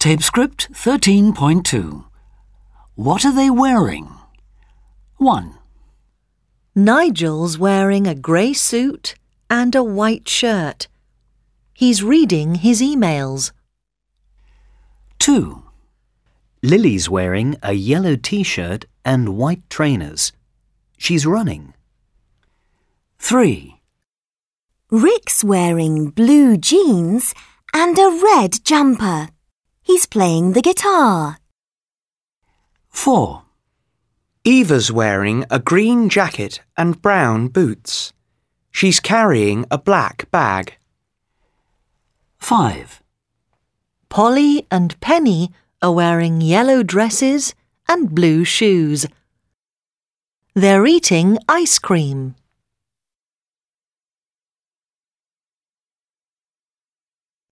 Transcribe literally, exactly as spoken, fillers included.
Tape script thirteen point two. What are they wearing? one. Nigel's wearing a grey suit and a white shirt. He's reading his emails. two. Lily's wearing a yellow t-shirt and white trainers. She's running. three. Rick's wearing blue jeans and a red jumper. He's playing the guitar. four. Eva's wearing a green jacket and brown boots. She's carrying a black bag. five. Polly and Penny are wearing yellow dresses and blue shoes. They're eating ice cream.